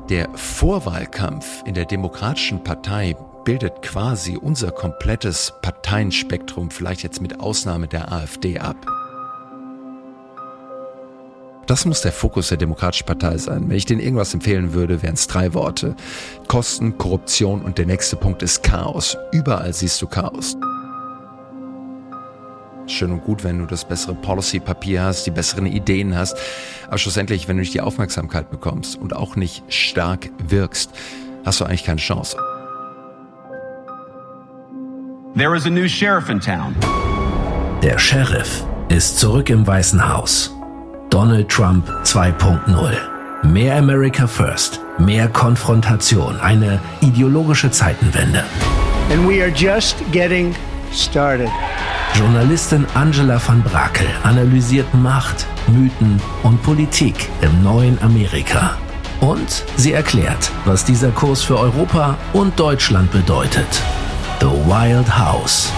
Der Vorwahlkampf in der Demokratischen Partei bildet quasi unser komplettes Parteienspektrum, vielleicht jetzt mit Ausnahme der AfD, ab. Das muss der Fokus der Demokratischen Partei sein. Wenn ich denen irgendwas empfehlen würde, wären es 3 Worte. Kosten, Korruption und der nächste Punkt ist Chaos. Überall siehst du Chaos. Schön und gut, wenn du das bessere Policy-Papier hast, die besseren Ideen hast. Aber schlussendlich, wenn du nicht die Aufmerksamkeit bekommst und auch nicht stark wirkst, hast du eigentlich keine Chance. There is a new sheriff in town. Der Sheriff ist zurück im Weißen Haus. Donald Trump 2.0. Mehr America First, mehr Konfrontation, eine ideologische Zeitenwende. And we are just getting started. Journalistin Angela van Brakel analysiert Macht, Mythen und Politik im neuen Amerika. Und sie erklärt, was dieser Kurs für Europa und Deutschland bedeutet. The Wild House.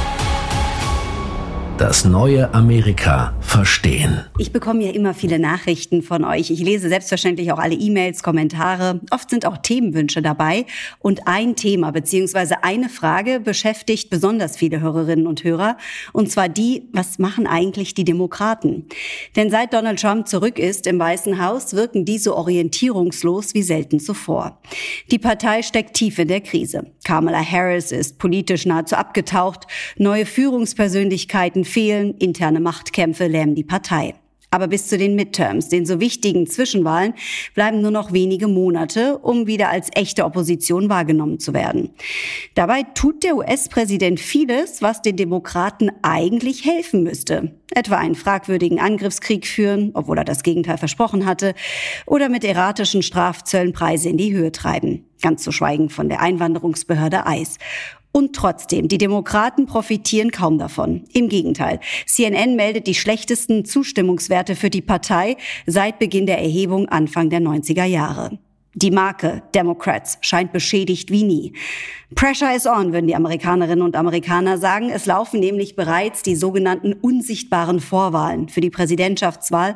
Das neue Amerika verstehen. Ich bekomme ja immer viele Nachrichten von euch. Ich lese selbstverständlich auch alle E-Mails, Kommentare. Oft sind auch Themenwünsche dabei. Und ein Thema bzw. eine Frage beschäftigt besonders viele Hörerinnen und Hörer. Und zwar die, was machen eigentlich die Demokraten? Denn seit Donald Trump zurück ist im Weißen Haus, wirken die so orientierungslos wie selten zuvor. Die Partei steckt tief in der Krise. Kamala Harris ist politisch nahezu abgetaucht. Neue Führungspersönlichkeiten fehlen, interne Machtkämpfe lähmen die Partei. Aber bis zu den Midterms, den so wichtigen Zwischenwahlen, bleiben nur noch wenige Monate, um wieder als echte Opposition wahrgenommen zu werden. Dabei tut der US-Präsident vieles, was den Demokraten eigentlich helfen müsste. Etwa einen fragwürdigen Angriffskrieg führen, obwohl er das Gegenteil versprochen hatte, oder mit erratischen Strafzöllen Preise in die Höhe treiben. Ganz zu schweigen von der Einwanderungsbehörde ICE. Und trotzdem, die Demokraten profitieren kaum davon. Im Gegenteil. CNN meldet die schlechtesten Zustimmungswerte für die Partei seit Beginn der Erhebung Anfang der 90er Jahre. Die Marke Democrats scheint beschädigt wie nie. Pressure is on, würden die Amerikanerinnen und Amerikaner sagen. Es laufen nämlich bereits die sogenannten unsichtbaren Vorwahlen für die Präsidentschaftswahl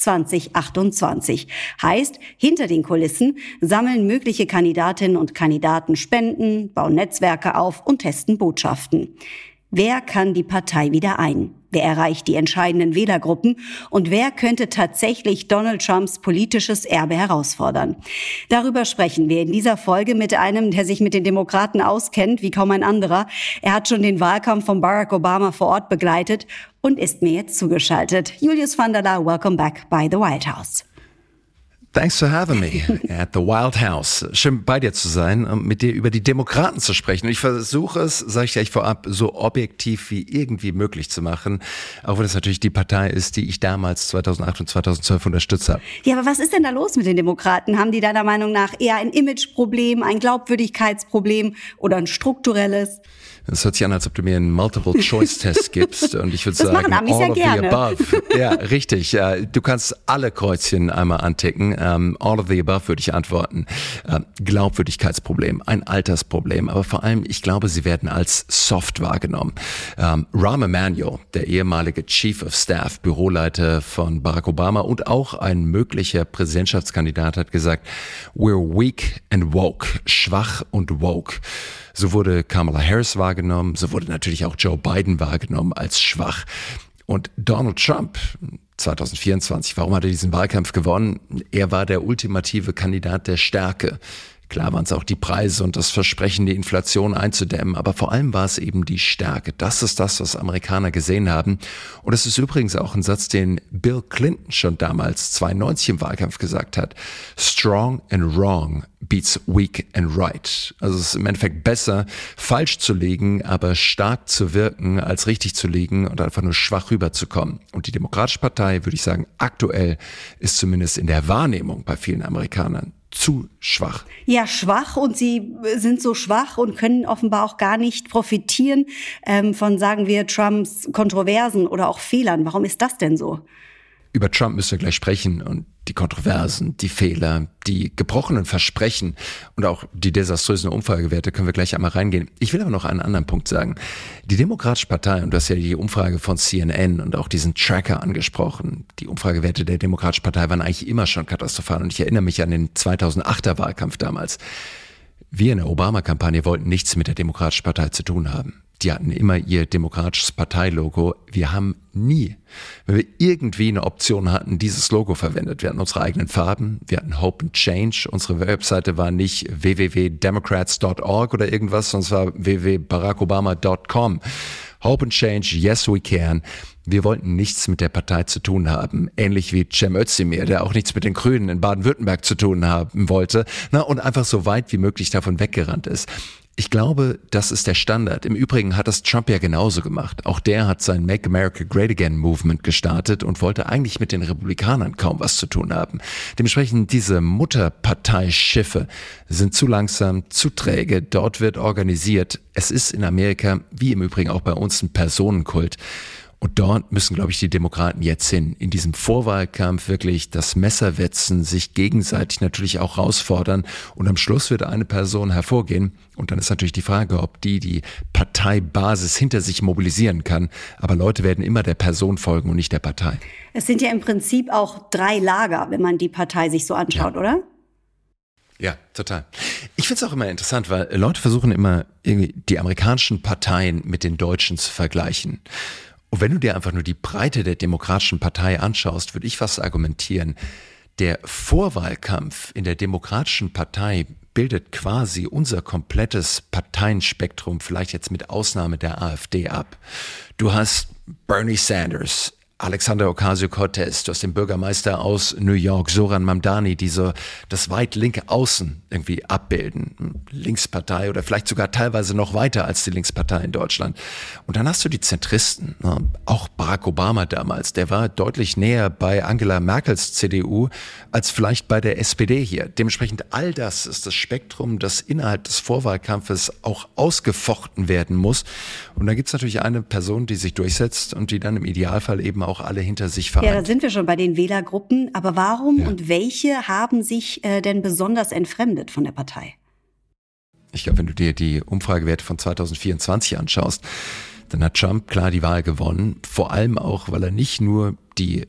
2028. Heißt, hinter den Kulissen sammeln mögliche Kandidatinnen und Kandidaten Spenden, bauen Netzwerke auf und testen Botschaften. Wer kann die Partei wieder ein? Wer erreicht die entscheidenden Wählergruppen? Und wer könnte tatsächlich Donald Trumps politisches Erbe herausfordern? Darüber sprechen wir in dieser Folge mit einem, der sich mit den Demokraten auskennt, wie kaum ein anderer. Er hat schon den Wahlkampf von Barack Obama vor Ort begleitet und ist mir jetzt zugeschaltet. Julius van der Laar, welcome back by the White House. Thanks for having me at the Wild House. Schön bei dir zu sein und mit dir über die Demokraten zu sprechen. Und ich versuche es, sage ich gleich vorab, so objektiv wie irgendwie möglich zu machen. Auch wenn es natürlich die Partei ist, die ich damals 2008 und 2012 unterstützt habe. Ja, aber was ist denn da los mit den Demokraten? Haben die deiner Meinung nach eher ein Imageproblem, ein Glaubwürdigkeitsproblem oder ein strukturelles? Das hört sich an, als ob du mir einen Multiple-Choice-Test gibst. Und ich würde sagen, all ja of the above. Ja, richtig. Du kannst alle Kreuzchen einmal anticken. All of the above würde ich antworten. Glaubwürdigkeitsproblem, ein Altersproblem. Aber vor allem, ich glaube, sie werden als soft wahrgenommen. Rahm Emanuel, der ehemalige Chief of Staff, Büroleiter von Barack Obama und auch ein möglicher Präsidentschaftskandidat, hat gesagt, we're weak and woke. Schwach und woke. So wurde Kamala Harris wahrgenommen, so wurde natürlich auch Joe Biden wahrgenommen als schwach. Und Donald Trump 2024, warum hat er diesen Wahlkampf gewonnen? Er war der ultimative Kandidat der Stärke. Klar waren es auch die Preise und das Versprechen, die Inflation einzudämmen, aber vor allem war es eben die Stärke. Das ist das, was Amerikaner gesehen haben. Und das ist übrigens auch ein Satz, den Bill Clinton schon damals 92 im Wahlkampf gesagt hat. Strong and wrong beats weak and right. Also es ist im Endeffekt besser, falsch zu liegen, aber stark zu wirken, als richtig zu liegen und einfach nur schwach rüberzukommen. Und die Demokratische Partei, würde ich sagen, aktuell ist zumindest in der Wahrnehmung bei vielen Amerikanern zu schwach. Ja, schwach, und sie sind so schwach und können offenbar auch gar nicht profitieren von, sagen wir, Trumps Kontroversen oder auch Fehlern. Warum ist das denn so? Über Trump müssen wir gleich sprechen und die Kontroversen, die Fehler, die gebrochenen Versprechen und auch die desaströsen Umfragewerte können wir gleich einmal reingehen. Ich will aber noch einen anderen Punkt sagen. Die Demokratische Partei, und du hast ja die Umfrage von CNN und auch diesen Tracker angesprochen, die Umfragewerte der Demokratischen Partei waren eigentlich immer schon katastrophal und ich erinnere mich an den 2008er Wahlkampf damals. Wir in der Obama-Kampagne wollten nichts mit der Demokratischen Partei zu tun haben. Die hatten immer ihr demokratisches Parteilogo. Wir haben nie, wenn wir irgendwie eine Option hatten, dieses Logo verwendet. Wir hatten unsere eigenen Farben, wir hatten Hope and Change. Unsere Webseite war nicht www.democrats.org oder irgendwas, sondern es war www.barackobama.com. Hope and Change, yes we can. Wir wollten nichts mit der Partei zu tun haben. Ähnlich wie Cem Özdemir, der auch nichts mit den Grünen in Baden-Württemberg zu tun haben wollte. Und einfach so weit wie möglich davon weggerannt ist. Ich glaube, das ist der Standard. Im Übrigen hat das Trump ja genauso gemacht. Auch der hat sein Make America Great Again Movement gestartet und wollte eigentlich mit den Republikanern kaum was zu tun haben. Dementsprechend diese Mutterparteischiffe sind zu langsam, zu träge. Dort wird organisiert. Es ist in Amerika, wie im Übrigen auch bei uns, ein Personenkult. Und dort müssen, glaube ich, die Demokraten jetzt hin. In diesem Vorwahlkampf wirklich das Messer wetzen, sich gegenseitig natürlich auch herausfordern. Und am Schluss wird eine Person hervorgehen. Und dann ist natürlich die Frage, ob die Parteibasis hinter sich mobilisieren kann. Aber Leute werden immer der Person folgen und nicht der Partei. Es sind ja im Prinzip auch 3 Lager, wenn man die Partei sich so anschaut, oder? Ja, total. Ich finde es auch immer interessant, weil Leute versuchen immer, irgendwie die amerikanischen Parteien mit den deutschen zu vergleichen. Und wenn du dir einfach nur die Breite der Demokratischen Partei anschaust, würde ich fast argumentieren, der Vorwahlkampf in der Demokratischen Partei bildet quasi unser komplettes Parteienspektrum, vielleicht jetzt mit Ausnahme der AfD ab. Du hast Bernie Sanders, Alexandria Ocasio-Cortez, du hast den Bürgermeister aus New York, Zoran Mamdani, die so das weit linke Außen irgendwie abbilden. Linkspartei oder vielleicht sogar teilweise noch weiter als die Linkspartei in Deutschland. Und dann hast du die Zentristen, auch Barack Obama damals, der war deutlich näher bei Angela Merkels CDU als vielleicht bei der SPD hier. Dementsprechend all das ist das Spektrum, das innerhalb des Vorwahlkampfes auch ausgefochten werden muss. Und da gibt es natürlich eine Person, die sich durchsetzt und die dann im Idealfall eben auch alle hinter sich vereint. Ja, da sind wir schon bei den Wählergruppen. Aber warum und welche haben sich denn besonders entfremdet von der Partei? Ich glaube, wenn du dir die Umfragewerte von 2024 anschaust, dann hat Trump klar die Wahl gewonnen. Vor allem auch, weil er nicht nur die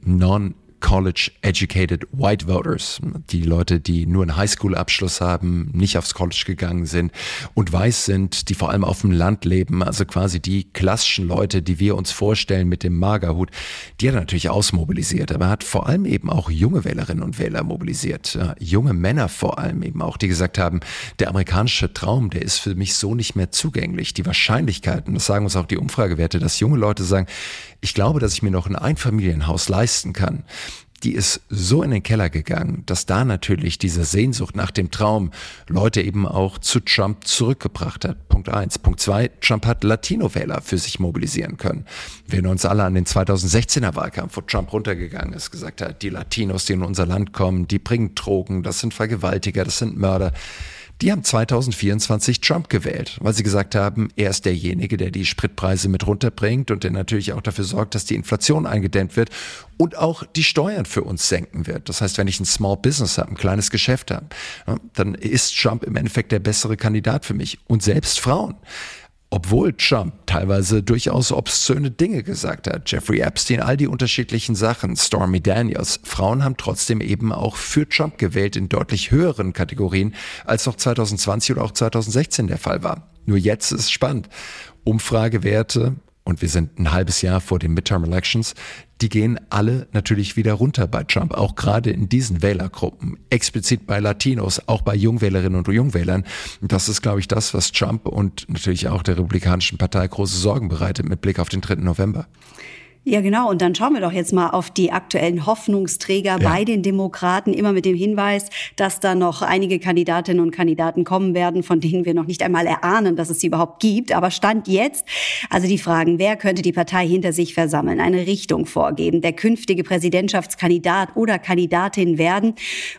Non-College-Educated White Voters, die Leute, die nur einen Highschool-Abschluss haben, nicht aufs College gegangen sind und weiß sind, die vor allem auf dem Land leben, also quasi die klassischen Leute, die wir uns vorstellen mit dem Magerhut, die hat er natürlich ausmobilisiert, aber er hat vor allem eben auch junge Wählerinnen und Wähler mobilisiert, junge Männer vor allem eben auch, die gesagt haben, der amerikanische Traum, der ist für mich so nicht mehr zugänglich. Die Wahrscheinlichkeiten, das sagen uns auch die Umfragewerte, dass junge Leute sagen, ich glaube, dass ich mir noch ein Einfamilienhaus leisten kann, die ist so in den Keller gegangen, dass da natürlich diese Sehnsucht nach dem Traum Leute eben auch zu Trump zurückgebracht hat. Punkt 1. Punkt 2, Trump hat Latino-Wähler für sich mobilisieren können. Wir erinnern uns alle an den 2016er Wahlkampf, wo Trump runtergegangen ist, gesagt hat, die Latinos, die in unser Land kommen, die bringen Drogen, das sind Vergewaltiger, das sind Mörder. Die haben 2024 Trump gewählt, weil sie gesagt haben, er ist derjenige, der die Spritpreise mit runterbringt und der natürlich auch dafür sorgt, dass die Inflation eingedämmt wird und auch die Steuern für uns senken wird. Das heißt, wenn ich ein Small Business habe, ein kleines Geschäft habe, dann ist Trump im Endeffekt der bessere Kandidat für mich. Und selbst Frauen. Obwohl Trump teilweise durchaus obszöne Dinge gesagt hat, Jeffrey Epstein, all die unterschiedlichen Sachen, Stormy Daniels, Frauen haben trotzdem eben auch für Trump gewählt in deutlich höheren Kategorien, als noch 2020 oder auch 2016 der Fall war. Nur jetzt ist es spannend. Umfragewerte, und wir sind ein halbes Jahr vor den Midterm Elections, die gehen alle natürlich wieder runter bei Trump, auch gerade in diesen Wählergruppen, explizit bei Latinos, auch bei Jungwählerinnen und Jungwählern. Und das ist, glaube ich, das, was Trump und natürlich auch der Republikanischen Partei große Sorgen bereitet mit Blick auf den 3. November. Ja, genau. Und dann schauen wir doch jetzt mal auf die aktuellen Hoffnungsträger bei den Demokraten, immer mit dem Hinweis, dass da noch einige Kandidatinnen und Kandidaten kommen werden, von denen wir noch nicht einmal erahnen, dass es sie überhaupt gibt. Aber Stand jetzt, also die Fragen, wer könnte die Partei hinter sich versammeln, eine Richtung vorgeben, der künftige Präsidentschaftskandidat oder Kandidatin werden,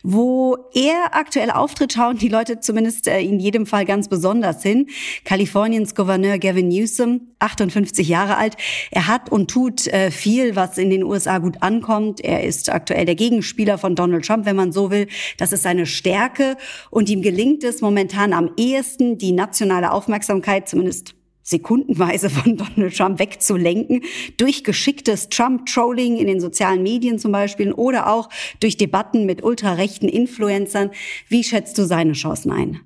wo er aktuell auftritt, schauen die Leute zumindest in jedem Fall ganz besonders hin. Kaliforniens Gouverneur Gavin Newsom, 58 Jahre alt, er hat und tut viel, was in den USA gut ankommt. Er ist aktuell der Gegenspieler von Donald Trump, wenn man so will. Das ist seine Stärke. Und ihm gelingt es momentan am ehesten, die nationale Aufmerksamkeit, zumindest sekundenweise, von Donald Trump wegzulenken, durch geschicktes Trump-Trolling in den sozialen Medien zum Beispiel oder auch durch Debatten mit ultrarechten Influencern. Wie schätzt du seine Chancen ein?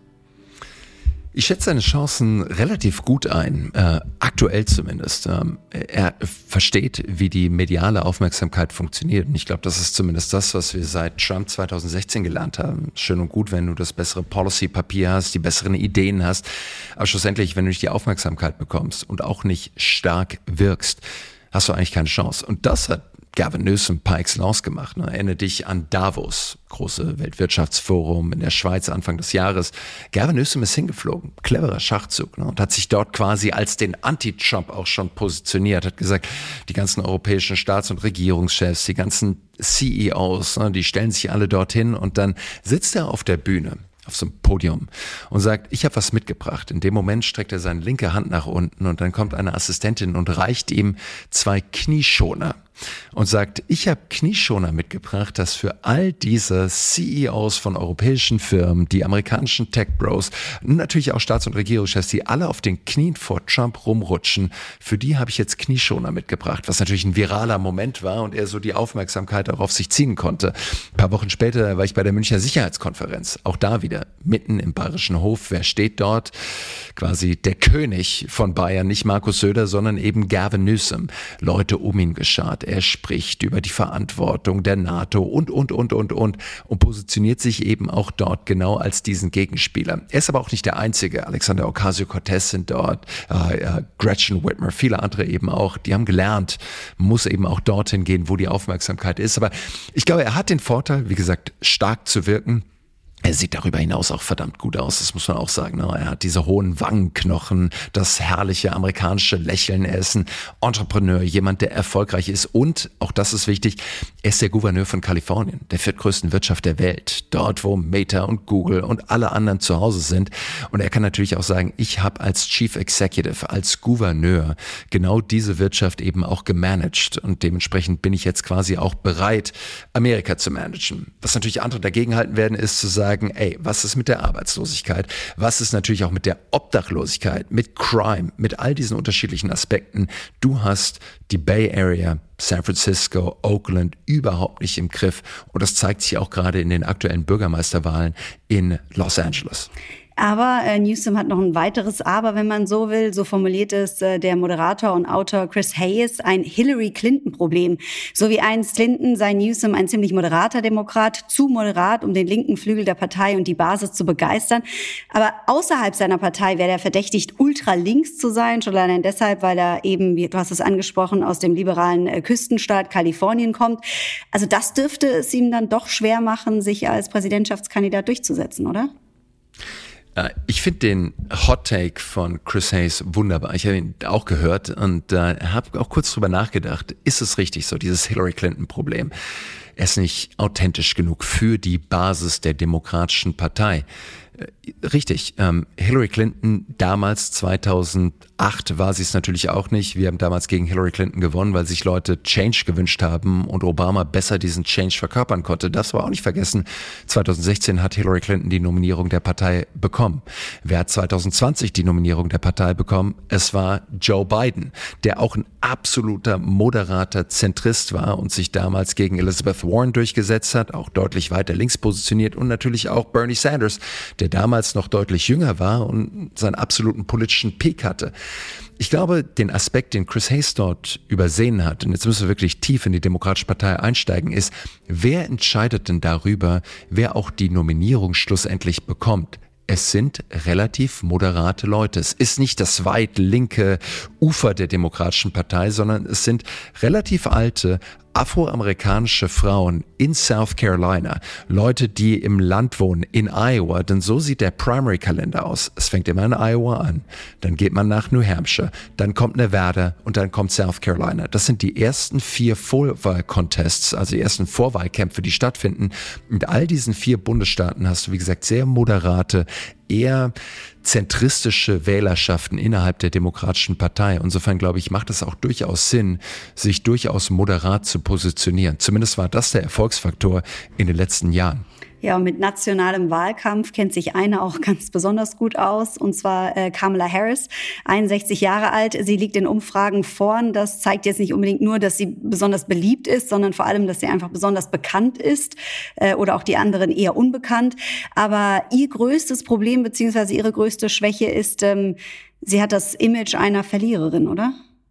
Ich schätze seine Chancen relativ gut ein, aktuell zumindest. Er versteht, wie die mediale Aufmerksamkeit funktioniert. Und ich glaube, das ist zumindest das, was wir seit Trump 2016 gelernt haben. Schön und gut, wenn du das bessere Policy-Papier hast, die besseren Ideen hast. Aber schlussendlich, wenn du nicht die Aufmerksamkeit bekommst und auch nicht stark wirkst, hast du eigentlich keine Chance. Und das hat Gavin Newsom par excellence gemacht. Erinnere dich an Davos, große Weltwirtschaftsforum in der Schweiz Anfang des Jahres. Gavin Newsom ist hingeflogen, cleverer Schachzug, und hat sich dort quasi als den Anti-Trump auch schon positioniert, hat gesagt, die ganzen europäischen Staats- und Regierungschefs, die ganzen CEOs, die stellen sich alle dorthin und dann sitzt er auf der Bühne, auf so einem Podium und sagt, ich habe was mitgebracht. In dem Moment streckt er seine linke Hand nach unten und dann kommt eine Assistentin und reicht ihm 2 Knieschoner und sagt, ich habe Knieschoner mitgebracht, dass für all diese CEOs von europäischen Firmen, die amerikanischen Tech-Bros, natürlich auch Staats- und Regierungschefs, die alle auf den Knien vor Trump rumrutschen, für die habe ich jetzt Knieschoner mitgebracht, was natürlich ein viraler Moment war und er so die Aufmerksamkeit auch auf sich ziehen konnte. Ein paar Wochen später war ich bei der Münchner Sicherheitskonferenz, auch da wieder, mitten im Bayerischen Hof. Wer steht dort? Quasi der König von Bayern, nicht Markus Söder, sondern eben Gavin Newsom. Leute um ihn geschart. Er spricht über die Verantwortung der NATO und positioniert sich eben auch dort genau als diesen Gegenspieler. Er ist aber auch nicht der Einzige. Alexander Ocasio-Cortez sind dort, Gretchen Whitmer, viele andere eben auch. Die haben gelernt, muss eben auch dorthin gehen, wo die Aufmerksamkeit ist. Aber ich glaube, er hat den Vorteil, wie gesagt, stark zu wirken. Er sieht darüber hinaus auch verdammt gut aus, das muss man auch sagen. Er hat diese hohen Wangenknochen, das herrliche amerikanische Lächeln. Er ist ein Entrepreneur, jemand, der erfolgreich ist. Und, auch das ist wichtig, er ist der Gouverneur von Kalifornien, der viertgrößten Wirtschaft der Welt. Dort, wo Meta und Google und alle anderen zu Hause sind. Und er kann natürlich auch sagen, ich habe als Chief Executive, als Gouverneur genau diese Wirtschaft eben auch gemanagt. Und dementsprechend bin ich jetzt quasi auch bereit, Amerika zu managen. Was natürlich andere dagegenhalten werden, ist zu sagen, ey, was ist mit der Arbeitslosigkeit? Was ist natürlich auch mit der Obdachlosigkeit, mit Crime, mit all diesen unterschiedlichen Aspekten? Du hast die Bay Area, San Francisco, Oakland überhaupt nicht im Griff. Und das zeigt sich auch gerade in den aktuellen Bürgermeisterwahlen in Los Angeles. Aber Newsom hat noch ein weiteres Aber, wenn man so will. So formuliert es der Moderator und Autor Chris Hayes, ein Hillary-Clinton-Problem. So wie einst Clinton sei Newsom ein ziemlich moderater Demokrat, zu moderat, um den linken Flügel der Partei und die Basis zu begeistern. Aber außerhalb seiner Partei wäre er verdächtigt, ultralinks zu sein, schon allein deshalb, weil er eben, du hast es angesprochen, aus dem liberalen Küstenstaat Kalifornien kommt. Also das dürfte es ihm dann doch schwer machen, sich als Präsidentschaftskandidat durchzusetzen, oder? Ich finde den Hot Take von Chris Hayes wunderbar. Ich habe ihn auch gehört und habe auch kurz drüber nachgedacht. Ist es richtig so, dieses Hillary Clinton Problem? Er ist nicht authentisch genug für die Basis der Demokratischen Partei. Richtig, Hillary Clinton damals 2008 war sie es natürlich auch nicht. Wir haben damals gegen Hillary Clinton gewonnen, weil sich Leute Change gewünscht haben und Obama besser diesen Change verkörpern konnte. Das war auch nicht vergessen. 2016 hat Hillary Clinton die Nominierung der Partei bekommen. Wer hat 2020 die Nominierung der Partei bekommen? Es war Joe Biden, der auch ein absoluter moderater Zentrist war und sich damals gegen Elizabeth Warren durchgesetzt hat, auch deutlich weiter links positioniert, und natürlich auch Bernie Sanders, der damals noch deutlich jünger war und seinen absoluten politischen Peak hatte. Ich glaube, den Aspekt, den Chris Hayes dort übersehen hat, und jetzt müssen wir wirklich tief in die Demokratische Partei einsteigen, ist, wer entscheidet denn darüber, wer auch die Nominierung schlussendlich bekommt? Es sind relativ moderate Leute. Es ist nicht das weit linke Ufer der Demokratischen Partei, sondern es sind relativ alte, afroamerikanische Frauen in South Carolina, Leute, die im Land wohnen, in Iowa, denn so sieht der Primary-Kalender aus. Es fängt immer in Iowa an, dann geht man nach New Hampshire, dann kommt Nevada und dann kommt South Carolina. Das sind die ersten 4 Vorwahl-Contests, also die ersten Vorwahlkämpfe, die stattfinden. In all diesen 4 Bundesstaaten hast du, wie gesagt, sehr moderate, eher zentristische Wählerschaften innerhalb der Demokratischen Partei. Insofern, glaube ich, macht es auch durchaus Sinn, sich durchaus moderat zu positionieren. Zumindest war das der Erfolgsfaktor in den letzten Jahren. Ja, und mit nationalem Wahlkampf kennt sich eine auch ganz besonders gut aus, und zwar Kamala Harris, 61 Jahre alt. Sie liegt in Umfragen vorn. Das zeigt jetzt nicht unbedingt nur, dass sie besonders beliebt ist, sondern vor allem, dass sie einfach besonders bekannt ist oder auch die anderen eher unbekannt. Aber ihr größtes Problem bzw. ihre größte Schwäche ist, sie hat das Image einer Verliererin, oder?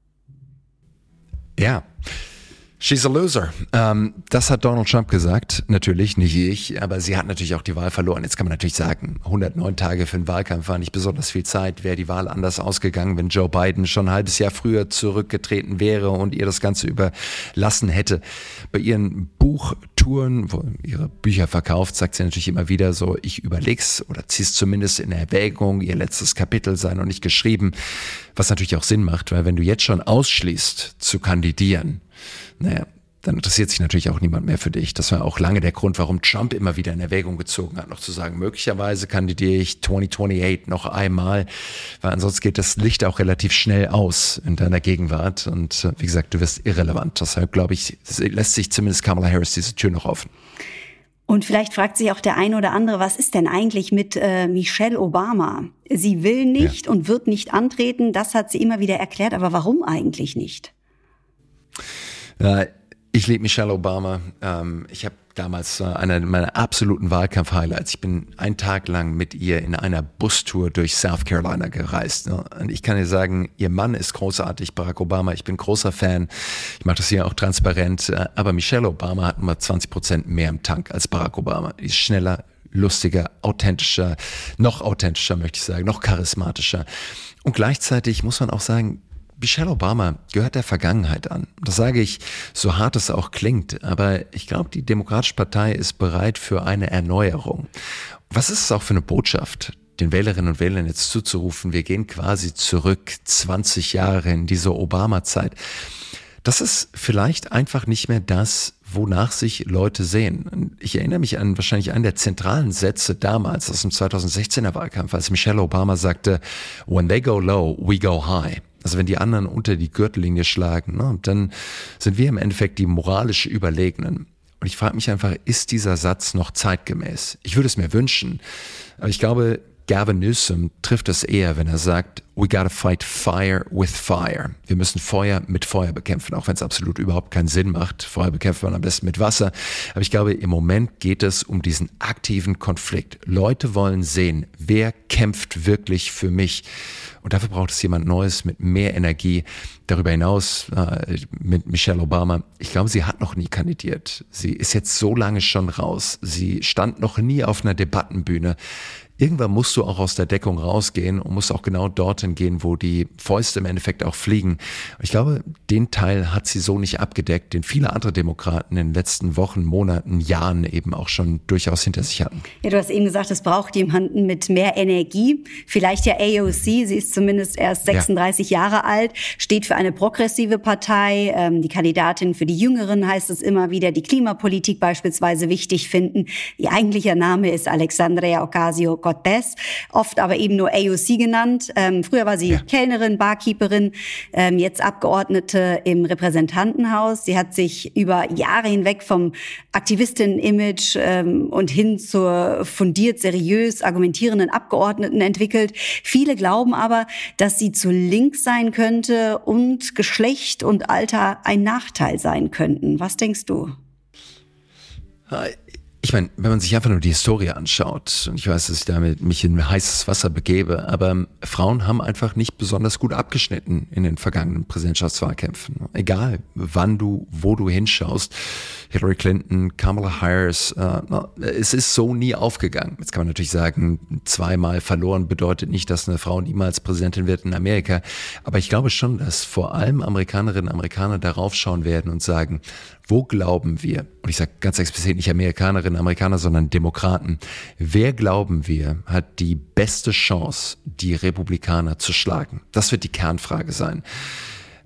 Ja. She's a loser. Das hat Donald Trump gesagt, natürlich, nicht ich, aber sie hat natürlich auch die Wahl verloren. Jetzt kann man natürlich sagen, 109 Tage für den Wahlkampf war nicht besonders viel Zeit. Wäre die Wahl anders ausgegangen, wenn Joe Biden schon ein halbes Jahr früher zurückgetreten wäre und ihr das Ganze überlassen hätte. Bei ihren Buchtouren, wo ihre Bücher verkauft, sagt sie natürlich immer wieder so, ich überleg's oder zieh's zumindest in Erwägung, ihr letztes Kapitel sei noch nicht geschrieben, was natürlich auch Sinn macht, weil wenn du jetzt schon ausschließt, zu kandidieren, naja, dann interessiert sich natürlich auch niemand mehr für dich. Das war auch lange der Grund, warum Trump immer wieder in Erwägung gezogen hat, noch zu sagen, möglicherweise kandidiere ich 2028 noch einmal, weil ansonsten geht das Licht auch relativ schnell aus in deiner Gegenwart und wie gesagt, du wirst irrelevant. Deshalb glaube ich, lässt sich zumindest Kamala Harris diese Tür noch offen. Und vielleicht fragt sich auch der eine oder andere, was ist denn eigentlich mit Michelle Obama? Sie will nicht und wird nicht antreten, das hat sie immer wieder erklärt, aber warum eigentlich nicht? Ich liebe Michelle Obama. Ich habe damals einer meiner absoluten Wahlkampf-Highlights. Ich bin einen Tag lang mit ihr in einer Bustour durch South Carolina gereist. Und ich kann dir sagen, ihr Mann ist großartig, Barack Obama. Ich bin großer Fan. Ich mache das hier auch transparent. Aber Michelle Obama hat immer 20% mehr im Tank als Barack Obama. Die ist schneller, lustiger, authentischer, noch authentischer möchte ich sagen, noch charismatischer. Und gleichzeitig muss man auch sagen, Michelle Obama gehört der Vergangenheit an. Das sage ich, so hart es auch klingt, aber ich glaube, die Demokratische Partei ist bereit für eine Erneuerung. Was ist es auch für eine Botschaft, den Wählerinnen und Wählern jetzt zuzurufen, wir gehen quasi zurück 20 Jahre in diese Obama-Zeit. Das ist vielleicht einfach nicht mehr das, wonach sich Leute sehen. Ich erinnere mich an wahrscheinlich einen der zentralen Sätze damals aus dem 2016er Wahlkampf, als Michelle Obama sagte, when they go low, we go high. Also wenn die anderen unter die Gürtellinie schlagen, ne, dann sind wir im Endeffekt die moralisch Überlegenen. Und ich frage mich einfach, ist dieser Satz noch zeitgemäß? Ich würde es mir wünschen, aber ich glaube, Gavin Newsom trifft es eher, wenn er sagt, we gotta fight fire with fire. Wir müssen Feuer mit Feuer bekämpfen, auch wenn es absolut überhaupt keinen Sinn macht. Feuer bekämpft man am besten mit Wasser. Aber ich glaube, im Moment geht es um diesen aktiven Konflikt. Leute wollen sehen, wer kämpft wirklich für mich. Und dafür braucht es jemand Neues mit mehr Energie. Darüber hinaus mit Michelle Obama, ich glaube, sie hat noch nie kandidiert. Sie ist jetzt so lange schon raus. Sie stand noch nie auf einer Debattenbühne. Irgendwann musst du auch aus der Deckung rausgehen und musst auch genau dorthin gehen, wo die Fäuste im Endeffekt auch fliegen. Und ich glaube, den Teil hat sie so nicht abgedeckt, den viele andere Demokraten in den letzten Wochen, Monaten, Jahren eben auch schon durchaus hinter sich hatten. Ja, du hast eben gesagt, es braucht jemanden mit mehr Energie. Vielleicht ja AOC, sie ist zumindest erst 36 Jahre alt, steht für eine progressive Partei. Die Kandidatin für die Jüngeren heißt es immer wieder, die Klimapolitik beispielsweise wichtig finden. Ihr eigentlicher Name ist Alexandria Ocasio-Cortez, oft aber eben nur AOC genannt. Früher war sie Kellnerin, Barkeeperin, jetzt Abgeordnete im Repräsentantenhaus. Sie hat sich über Jahre hinweg vom Aktivistin-Image und hin zur fundiert, seriös argumentierenden Abgeordneten entwickelt. Viele glauben aber, dass sie zu links sein könnte und Geschlecht und Alter ein Nachteil sein könnten. Was denkst du? Ich meine, wenn man sich einfach nur die Historie anschaut, und ich weiß, dass ich damit mich in heißes Wasser begebe, aber Frauen haben einfach nicht besonders gut abgeschnitten in den vergangenen Präsidentschaftswahlkämpfen. Egal, wo du hinschaust, Hillary Clinton, Kamala Harris, es ist so nie aufgegangen. Jetzt kann man natürlich sagen, 2-mal verloren bedeutet nicht, dass eine Frau niemals Präsidentin wird in Amerika. Aber ich glaube schon, dass vor allem Amerikanerinnen und Amerikaner darauf schauen werden und sagen, wo glauben wir, und ich sage ganz explizit nicht Amerikanerinnen und Amerikaner, sondern Demokraten, wer glauben wir, hat die beste Chance, die Republikaner zu schlagen? Das wird die Kernfrage sein.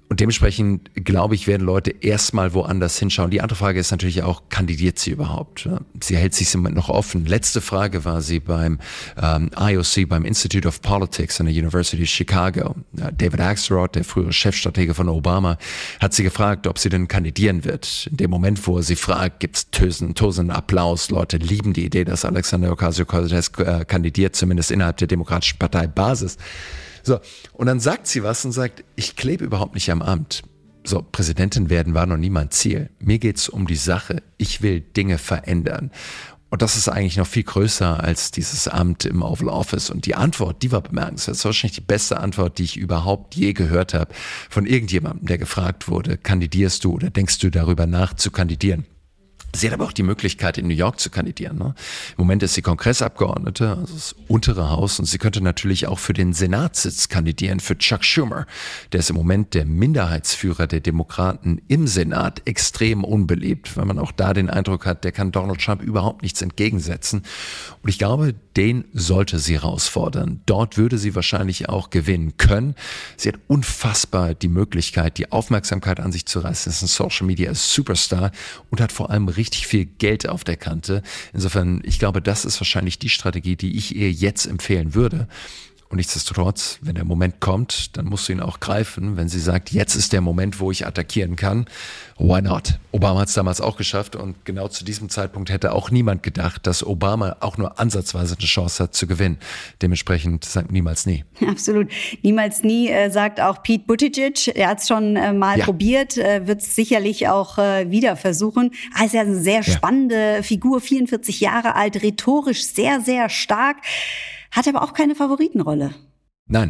Und dementsprechend, glaube ich, werden Leute erstmal woanders hinschauen. Die andere Frage ist natürlich auch, kandidiert sie überhaupt? Sie hält sich im Moment noch offen. Letzte Frage war sie beim IOC, beim Institute of Politics an der University of Chicago. David Axelrod, der frühere Chefstratege von Obama, hat sie gefragt, ob sie denn kandidieren wird. In dem Moment, wo er sie fragt, gibt es tosenden Applaus. Leute lieben die Idee, dass Alexandria Ocasio-Cortez kandidiert, zumindest innerhalb der Demokratischen Partei Basis. So, und dann sagt sie was und sagt, ich klebe überhaupt nicht am Amt. So, Präsidentin werden war noch nie mein Ziel. Mir geht's um die Sache. Ich will Dinge verändern. Und das ist eigentlich noch viel größer als dieses Amt im Oval Office. Und die Antwort, die war bemerkenswert. Das war wahrscheinlich die beste Antwort, die ich überhaupt je gehört habe von irgendjemandem, der gefragt wurde, kandidierst du oder denkst du darüber nach zu kandidieren? Sie hat aber auch die Möglichkeit, in New York zu kandidieren. Ne? Im Moment ist sie Kongressabgeordnete, also das untere Haus, und sie könnte natürlich auch für den Senatssitz kandidieren, für Chuck Schumer. Der ist im Moment der Minderheitsführer der Demokraten im Senat, extrem unbeliebt, weil man auch da den Eindruck hat, der kann Donald Trump überhaupt nichts entgegensetzen. Und ich glaube, den sollte sie herausfordern. Dort würde sie wahrscheinlich auch gewinnen können. Sie hat unfassbar die Möglichkeit, die Aufmerksamkeit an sich zu reißen. Sie ist ein Social Media Superstar und hat vor allem richtig viel Geld auf der Kante. Insofern, ich glaube, das ist wahrscheinlich die Strategie, die ich ihr jetzt empfehlen würde. Und nichtsdestotrotz, wenn der Moment kommt, dann musst du ihn auch greifen. Wenn sie sagt, jetzt ist der Moment, wo ich attackieren kann, why not? Obama hat es damals auch geschafft und genau zu diesem Zeitpunkt hätte auch niemand gedacht, dass Obama auch nur ansatzweise eine Chance hat zu gewinnen. Dementsprechend sagt niemals nie. Absolut. Niemals nie, sagt auch Pete Buttigieg. Er hat es schon mal probiert, wird es sicherlich auch wieder versuchen. Er ist ja eine sehr spannende Figur, 44 Jahre alt, rhetorisch sehr, sehr stark. Hat aber auch keine Favoritenrolle. Nein.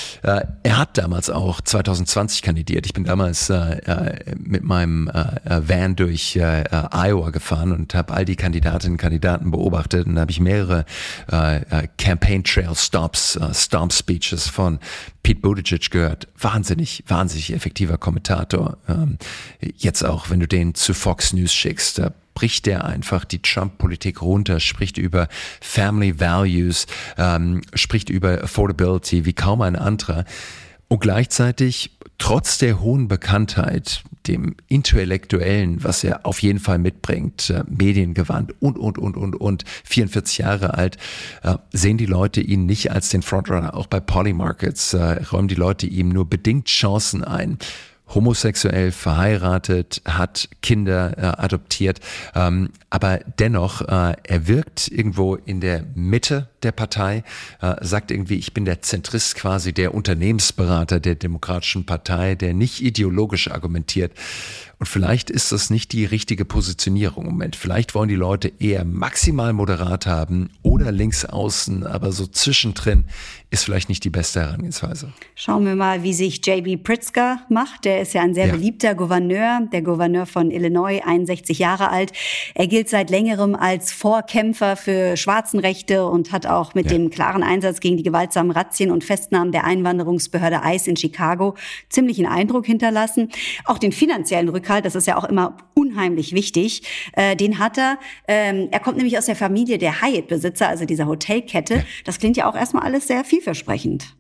Er hat damals auch 2020 kandidiert. Ich bin damals mit meinem Van durch Iowa gefahren und habe all die Kandidatinnen und Kandidaten beobachtet. Und da habe ich mehrere Campaign Trail Stops, Stomp Speeches von Pete Buttigieg gehört. Wahnsinnig effektiver Kommentator. Jetzt auch, wenn du den zu Fox News schickst, spricht der einfach die Trump-Politik runter, spricht über Family Values, spricht über Affordability wie kaum ein anderer. Und gleichzeitig, trotz der hohen Bekanntheit, dem Intellektuellen, was er auf jeden Fall mitbringt, mediengewandt und 44 Jahre alt, sehen die Leute ihn nicht als den Frontrunner. Auch bei Polymarkets räumen die Leute ihm nur bedingt Chancen ein. Homosexuell, verheiratet, hat Kinder adoptiert, aber dennoch, er wirkt irgendwo in der Mitte der Partei, sagt irgendwie, ich bin der Zentrist quasi, der Unternehmensberater der Demokratischen Partei, der nicht ideologisch argumentiert. Und vielleicht ist das nicht die richtige Positionierung im Moment. Vielleicht wollen die Leute eher maximal moderat haben oder links außen, aber so zwischendrin ist vielleicht nicht die beste Herangehensweise. Schauen wir mal, wie sich J.B. Pritzker macht. Der ist ja ein sehr beliebter Gouverneur, der Gouverneur von Illinois, 61 Jahre alt. Er gilt seit längerem als Vorkämpfer für Schwarzenrechte und hat auch mit dem klaren Einsatz gegen die gewaltsamen Razzien und Festnahmen der Einwanderungsbehörde ICE in Chicago ziemlichen Eindruck hinterlassen. Auch den finanziellen Rückhalt, das ist ja auch immer unheimlich wichtig, den hat er. Er kommt nämlich aus der Familie der Hyatt-Besitzer, also dieser Hotelkette. Ja. Das klingt ja auch erstmal alles sehr vielversprechend.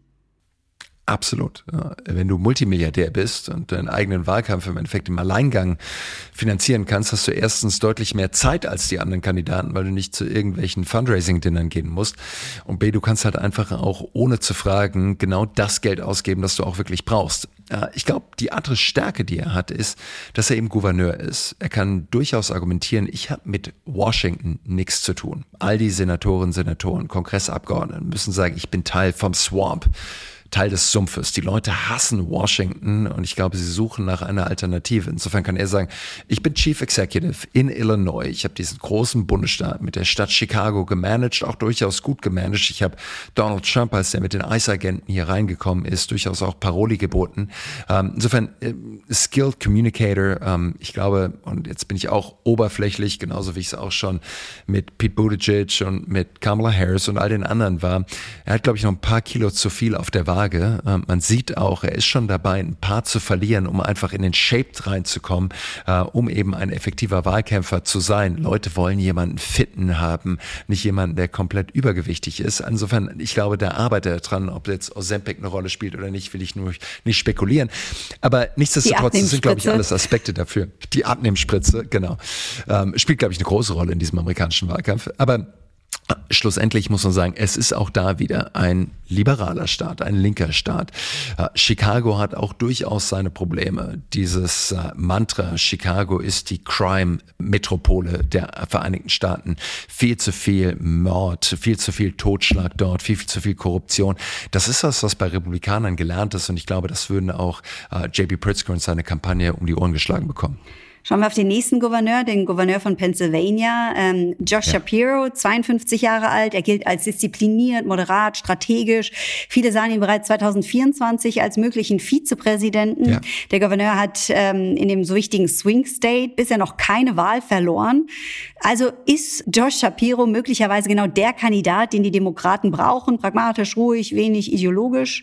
Absolut. Wenn du Multimilliardär bist und deinen eigenen Wahlkampf im Endeffekt im Alleingang finanzieren kannst, hast du erstens deutlich mehr Zeit als die anderen Kandidaten, weil du nicht zu irgendwelchen Fundraising-Dinnern gehen musst. Und B, du kannst halt einfach auch ohne zu fragen genau das Geld ausgeben, das du auch wirklich brauchst. Ich glaube, die andere Stärke, die er hat, ist, dass er eben Gouverneur ist. Er kann durchaus argumentieren, ich habe mit Washington nichts zu tun. All die Senatoren, Kongressabgeordneten müssen sagen, ich bin Teil vom Swamp. Teil des Sumpfes. Die Leute hassen Washington und ich glaube, sie suchen nach einer Alternative. Insofern kann er sagen, ich bin Chief Executive in Illinois. Ich habe diesen großen Bundesstaat mit der Stadt Chicago gemanagt, auch durchaus gut gemanagt. Ich habe Donald Trump, als der mit den ICE-Agenten hier reingekommen ist, durchaus auch Paroli geboten. Insofern, Skilled Communicator, ich glaube, und jetzt bin ich auch oberflächlich, genauso wie ich es auch schon mit Pete Buttigieg und mit Kamala Harris und all den anderen war. Er hat, glaube ich, noch ein paar Kilo zu viel auf der Waage vage. Man sieht auch, er ist schon dabei, ein paar zu verlieren, um einfach in den Shape reinzukommen, um eben ein effektiver Wahlkämpfer zu sein. Leute wollen jemanden Fitten haben, nicht jemanden, der komplett übergewichtig ist. Insofern, ich glaube, da arbeitet er dran. Ob jetzt Ozempic eine Rolle spielt oder nicht, will ich nur nicht spekulieren. Aber nichtsdestotrotz, das sind, glaube ich, alles Aspekte dafür. Die Abnehmspritze, genau. Spielt, glaube ich, eine große Rolle in diesem amerikanischen Wahlkampf. Aber schlussendlich muss man sagen, es ist auch da wieder ein liberaler Staat, ein linker Staat. Chicago hat auch durchaus seine Probleme. Dieses Mantra, Chicago ist die Crime-Metropole der Vereinigten Staaten. Viel zu viel Mord, viel zu viel Totschlag dort, viel zu viel Korruption. Das ist was bei Republikanern gelernt ist und ich glaube, das würden auch J.B. Pritzker und seine Kampagne um die Ohren geschlagen bekommen. Schauen wir auf den nächsten Gouverneur, den Gouverneur von Pennsylvania, Josh Shapiro, 52 Jahre alt. Er gilt als diszipliniert, moderat, strategisch. Viele sahen ihn bereits 2024 als möglichen Vizepräsidenten. Ja. Der Gouverneur hat in dem so wichtigen Swing State bisher noch keine Wahl verloren. Also ist Josh Shapiro möglicherweise genau der Kandidat, den die Demokraten brauchen? Pragmatisch, ruhig, wenig ideologisch?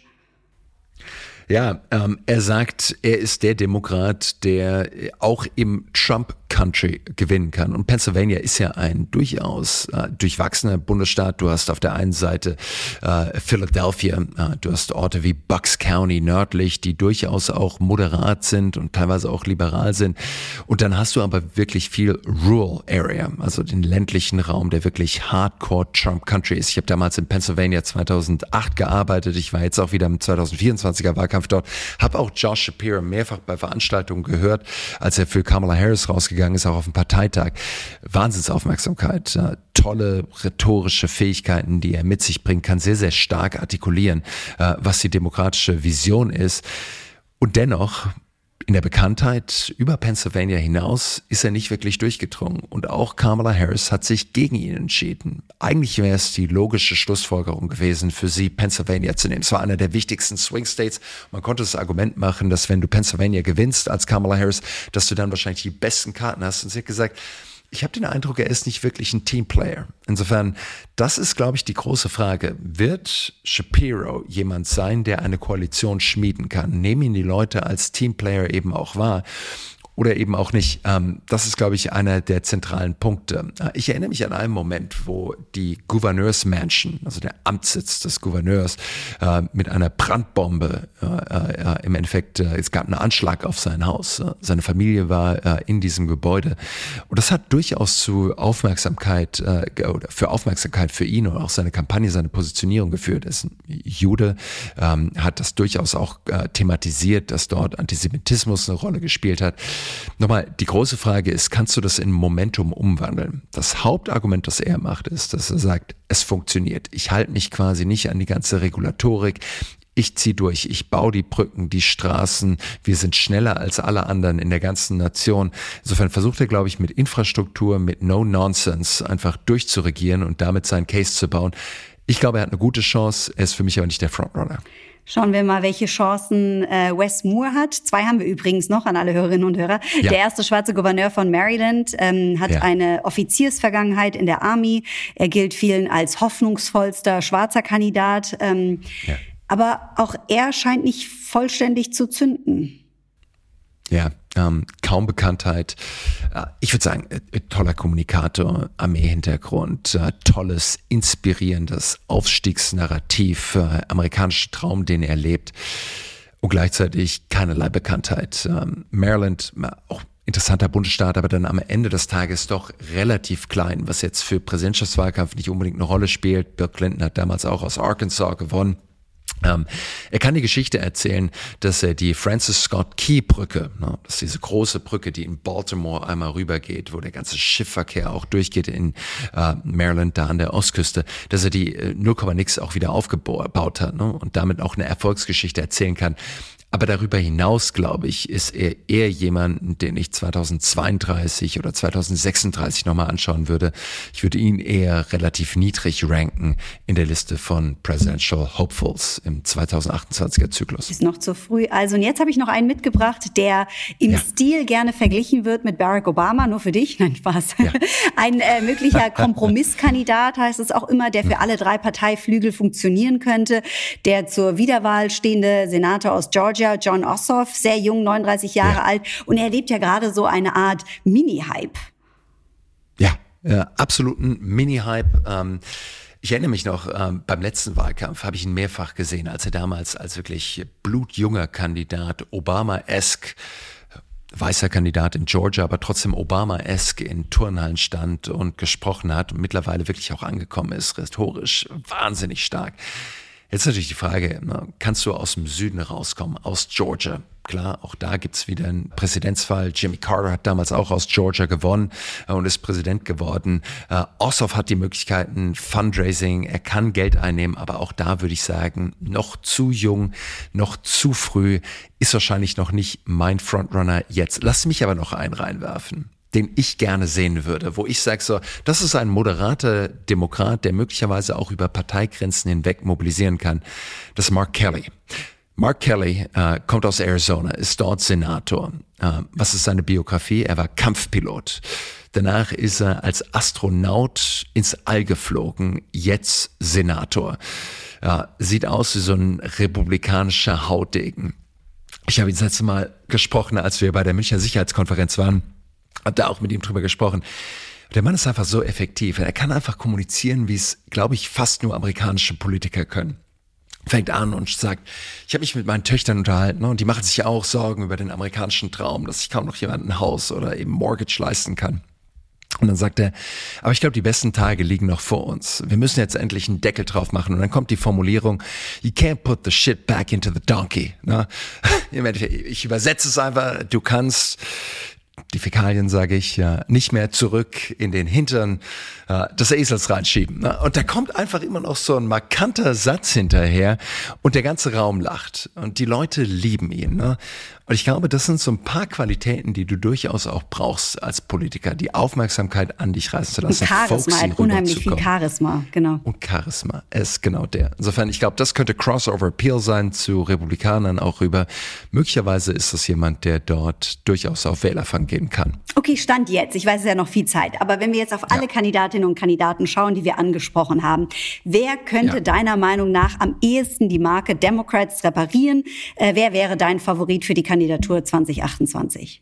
Ja, er sagt, er ist der Demokrat, der auch im Trump-Country gewinnen kann. Und Pennsylvania ist ja ein durchaus durchwachsener Bundesstaat. Du hast auf der einen Seite Philadelphia, du hast Orte wie Bucks County nördlich, die durchaus auch moderat sind und teilweise auch liberal sind. Und dann hast du aber wirklich viel Rural Area, also den ländlichen Raum, der wirklich Hardcore Trump-Country ist. Ich habe damals in Pennsylvania 2008 gearbeitet. Ich war jetzt auch wieder im 2024er Wahlkampf dort, habe auch Josh Shapiro mehrfach bei Veranstaltungen gehört, als er für Kamala Harris rausgegangen ist, auch auf dem Parteitag. Wahnsinnsaufmerksamkeit, tolle rhetorische Fähigkeiten, die er mit sich bringen kann, sehr, sehr stark artikulieren, was die demokratische Vision ist. Und dennoch, in der Bekanntheit über Pennsylvania hinaus ist er nicht wirklich durchgedrungen. Und auch Kamala Harris hat sich gegen ihn entschieden. Eigentlich wäre es die logische Schlussfolgerung gewesen, für sie Pennsylvania zu nehmen. Es war einer der wichtigsten Swing States. Man konnte das Argument machen, dass wenn du Pennsylvania gewinnst als Kamala Harris, dass du dann wahrscheinlich die besten Karten hast. Und sie hat gesagt, ich habe den Eindruck, er ist nicht wirklich ein Teamplayer. Insofern, das ist, glaube ich, die große Frage. Wird Shapiro jemand sein, der eine Koalition schmieden kann? Nehmen ihn die Leute als Teamplayer eben auch wahr? Oder eben auch nicht. Das ist, glaube ich, einer der zentralen Punkte. Ich erinnere mich an einen Moment, wo die Gouverneursmansion, also der Amtssitz des Gouverneurs, mit einer Brandbombe im Endeffekt, es gab einen Anschlag auf sein Haus. Seine Familie war in diesem Gebäude. Und das hat durchaus zu Aufmerksamkeit, oder für Aufmerksamkeit für ihn und auch seine Kampagne, seine Positionierung geführt. Er ist ein Jude, hat das durchaus auch thematisiert, dass dort Antisemitismus eine Rolle gespielt hat. Nochmal, die große Frage ist, kannst du das in Momentum umwandeln? Das Hauptargument, das er macht, ist, dass er sagt, es funktioniert. Ich halte mich quasi nicht an die ganze Regulatorik. Ich ziehe durch, ich baue die Brücken, die Straßen. Wir sind schneller als alle anderen in der ganzen Nation. Insofern versucht er, glaube ich, mit Infrastruktur, mit No-Nonsense einfach durchzuregieren und damit seinen Case zu bauen. Ich glaube, er hat eine gute Chance. Er ist für mich aber nicht der Frontrunner. Schauen wir mal, welche Chancen Wes Moore hat. 2 haben wir übrigens noch an alle Hörerinnen und Hörer. Ja. Der erste schwarze Gouverneur von Maryland hat eine Offiziersvergangenheit in der Army. Er gilt vielen als hoffnungsvollster schwarzer Kandidat. Aber auch er scheint nicht vollständig zu zünden. Ja, kaum Bekanntheit. Ich würde sagen, toller Kommunikator, Armee-Hintergrund, tolles, inspirierendes Aufstiegsnarrativ, amerikanischer Traum, den er lebt und gleichzeitig keinerlei Bekanntheit. Maryland, auch interessanter Bundesstaat, aber dann am Ende des Tages doch relativ klein, was jetzt für Präsidentschaftswahlkampf nicht unbedingt eine Rolle spielt. Bill Clinton hat damals auch aus Arkansas gewonnen. Er kann die Geschichte erzählen, dass er die Francis Scott Key Brücke, das ist diese große Brücke, die in Baltimore einmal rübergeht, wo der ganze Schiffverkehr auch durchgeht in Maryland, da an der Ostküste, dass er die 0,nix auch wieder aufgebaut hat und damit auch eine Erfolgsgeschichte erzählen kann. Aber darüber hinaus, glaube ich, ist er eher jemand, den ich 2032 oder 2036 nochmal anschauen würde. Ich würde ihn eher relativ niedrig ranken in der Liste von Presidential Hopefuls im 2028er Zyklus. Ist noch zu früh. Also, und jetzt habe ich noch einen mitgebracht, der im Stil gerne verglichen wird mit Barack Obama. Nur für dich? Nein, Spaß. Ja. Ein möglicher Kompromisskandidat heißt es auch immer, der für alle 3 Parteiflügel funktionieren könnte. Der zur Wiederwahl stehende Senator aus Georgia, Jon Ossoff, sehr jung, 39 Jahre alt. Und er erlebt ja gerade so eine Art Mini-Hype. Ja, absoluten Mini-Hype. Ich erinnere mich noch, beim letzten Wahlkampf habe ich ihn mehrfach gesehen, als er damals als wirklich blutjunger Kandidat, Obama-esque, weißer Kandidat in Georgia, aber trotzdem Obama-esque in Turnhallen stand und gesprochen hat und mittlerweile wirklich auch angekommen ist, rhetorisch wahnsinnig stark. Jetzt natürlich die Frage, kannst du aus dem Süden rauskommen, aus Georgia? Klar, auch da gibt's wieder einen Präzedenzfall. Jimmy Carter hat damals auch aus Georgia gewonnen und ist Präsident geworden. Ossoff hat die Möglichkeiten, Fundraising, er kann Geld einnehmen, aber auch da würde ich sagen, noch zu jung, noch zu früh, ist wahrscheinlich noch nicht mein Frontrunner jetzt. Lass mich aber noch einen reinwerfen, den ich gerne sehen würde, wo ich sage so, das ist ein moderater Demokrat, der möglicherweise auch über Parteigrenzen hinweg mobilisieren kann. Das ist Mark Kelly. Mark Kelly kommt aus Arizona, ist dort Senator. Was ist seine Biografie? Er war Kampfpilot. Danach ist er als Astronaut ins All geflogen, jetzt Senator. Sieht aus wie so ein republikanischer Hautdegen. Ich habe ihn das letzte Mal gesprochen, als wir bei der Münchner Sicherheitskonferenz waren. Hab da auch mit ihm drüber gesprochen. Der Mann ist einfach so effektiv. Er kann einfach kommunizieren, wie es, glaube ich, fast nur amerikanische Politiker können. Fängt an und sagt, ich habe mich mit meinen Töchtern unterhalten und die machen sich auch Sorgen über den amerikanischen Traum, dass sich kaum noch jemand ein Haus oder eben Mortgage leisten kann. Und dann sagt er, aber ich glaube, die besten Tage liegen noch vor uns. Wir müssen jetzt endlich einen Deckel drauf machen. Und dann kommt die Formulierung, you can't put the shit back into the donkey. Ich übersetze es einfach, du kannst die Fäkalien, sage ich, nicht mehr zurück in den Hintern des Esels reinschieben. Und da kommt einfach immer noch so ein markanter Satz hinterher und der ganze Raum lacht. Und die Leute lieben ihn. Und ich glaube, das sind so ein paar Qualitäten, die du durchaus auch brauchst als Politiker, die Aufmerksamkeit an dich reißen zu lassen. Und Charisma, unheimlich viel Charisma, genau. Und Charisma ist genau der. Insofern, ich glaube, das könnte Crossover-Appeal sein zu Republikanern auch rüber. Möglicherweise ist das jemand, der dort durchaus auf Wählerfang gehen kann. Okay, Stand jetzt. Ich weiß, es ist ja noch viel Zeit. Aber wenn wir jetzt auf alle Kandidatinnen und Kandidaten schauen, die wir angesprochen haben, wer könnte deiner Meinung nach am ehesten die Marke Democrats reparieren? Wer wäre dein Favorit für die Kandidatur 2028?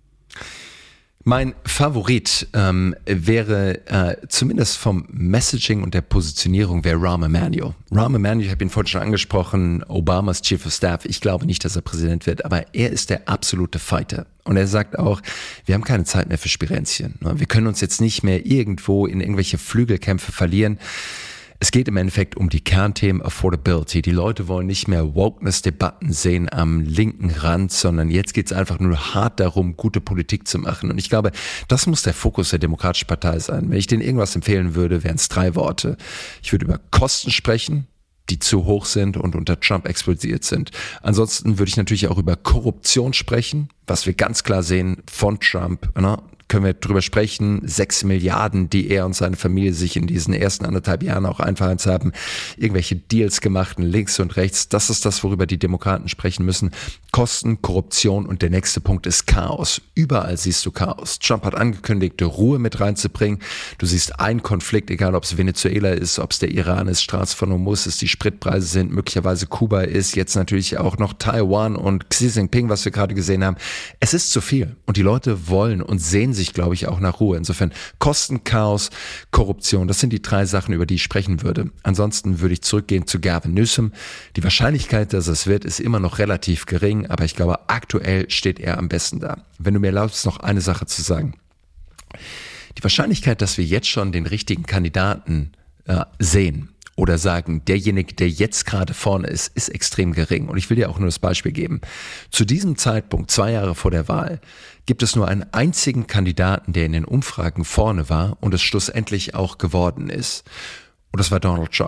Mein Favorit wäre zumindest vom Messaging und der Positionierung wäre Rahm Emanuel. Rahm Emanuel, ich habe ihn vorhin schon angesprochen, Obamas Chief of Staff. Ich glaube nicht, dass er Präsident wird, aber er ist der absolute Fighter. Und er sagt auch, wir haben keine Zeit mehr für Spirenzchen. Wir können uns jetzt nicht mehr irgendwo in irgendwelche Flügelkämpfe verlieren. Es geht im Endeffekt um die Kernthemen Affordability. Die Leute wollen nicht mehr Wokeness-Debatten sehen am linken Rand, sondern jetzt geht es einfach nur hart darum, gute Politik zu machen. Und ich glaube, das muss der Fokus der Demokratischen Partei sein. Wenn ich denen irgendwas empfehlen würde, wären es 3 Worte. Ich würde über Kosten sprechen, die zu hoch sind und unter Trump explodiert sind. Ansonsten würde ich natürlich auch über Korruption sprechen, was wir ganz klar sehen von Trump, können wir drüber sprechen, 6 Milliarden, die er und seine Familie sich in diesen ersten 1,5 Jahren auch einfallen haben, irgendwelche Deals gemacht, links und rechts, das ist das, worüber die Demokraten sprechen müssen. Kosten, Korruption und der nächste Punkt ist Chaos. Überall siehst du Chaos. Trump hat angekündigt, Ruhe mit reinzubringen. Du siehst einen Konflikt, egal ob es Venezuela ist, ob es der Iran ist, Straße von Hormuz ist, die Spritpreise sind, möglicherweise Kuba ist, jetzt natürlich auch noch Taiwan und Xi Jinping, was wir gerade gesehen haben. Es ist zu viel und die Leute wollen und sehen sich, glaube ich, auch nach Ruhe. Insofern Kosten, Chaos, Korruption, das sind die 3 Sachen, über die ich sprechen würde. Ansonsten würde ich zurückgehen zu Gavin Newsom. Die Wahrscheinlichkeit, dass es wird, ist immer noch relativ gering, aber ich glaube, aktuell steht er am besten da. Wenn du mir erlaubst, noch eine Sache zu sagen. Die Wahrscheinlichkeit, dass wir jetzt schon den richtigen Kandidaten sehen oder sagen, derjenige, der jetzt gerade vorne ist, ist extrem gering. Und ich will dir auch nur das Beispiel geben. Zu diesem Zeitpunkt, 2 Jahre vor der Wahl, gibt es nur einen einzigen Kandidaten, der in den Umfragen vorne war und es schlussendlich auch geworden ist. Und das war Donald Trump.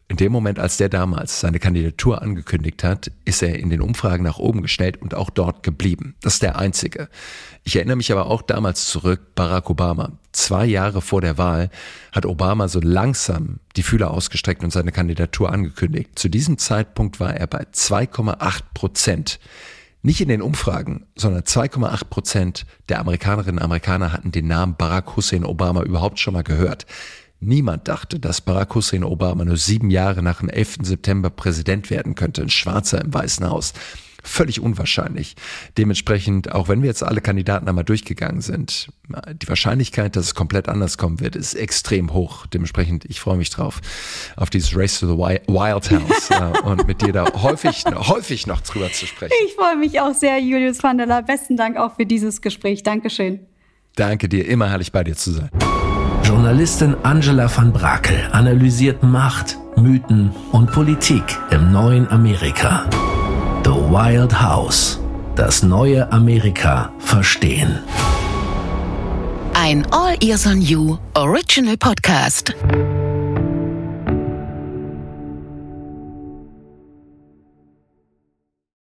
In dem Moment, als der damals seine Kandidatur angekündigt hat, ist er in den Umfragen nach oben gestellt und auch dort geblieben. Das ist der einzige. Ich erinnere mich aber auch damals zurück, Barack Obama. 2 Jahre vor der Wahl hat Obama so langsam die Fühler ausgestreckt und seine Kandidatur angekündigt. Zu diesem Zeitpunkt war er bei 2,8%. Nicht in den Umfragen, sondern 2,8% der Amerikanerinnen und Amerikaner hatten den Namen Barack Hussein Obama überhaupt schon mal gehört. Niemand dachte, dass Barack Hussein Obama nur 7 Jahre nach dem 11. September Präsident werden könnte, ein Schwarzer im Weißen Haus. Völlig unwahrscheinlich. Dementsprechend, auch wenn wir jetzt alle Kandidaten einmal durchgegangen sind, die Wahrscheinlichkeit, dass es komplett anders kommen wird, ist extrem hoch. Dementsprechend, ich freue mich drauf, auf dieses Race to the Wild House und mit dir da häufig noch drüber zu sprechen. Ich freue mich auch sehr, Julius van der Laar. Besten Dank auch für dieses Gespräch. Dankeschön. Danke dir, immer herrlich bei dir zu sein. Journalistin Angela van Brakel analysiert Macht, Mythen und Politik im neuen Amerika. The Wild House. Das neue Amerika verstehen. Ein All Ears on You Original Podcast.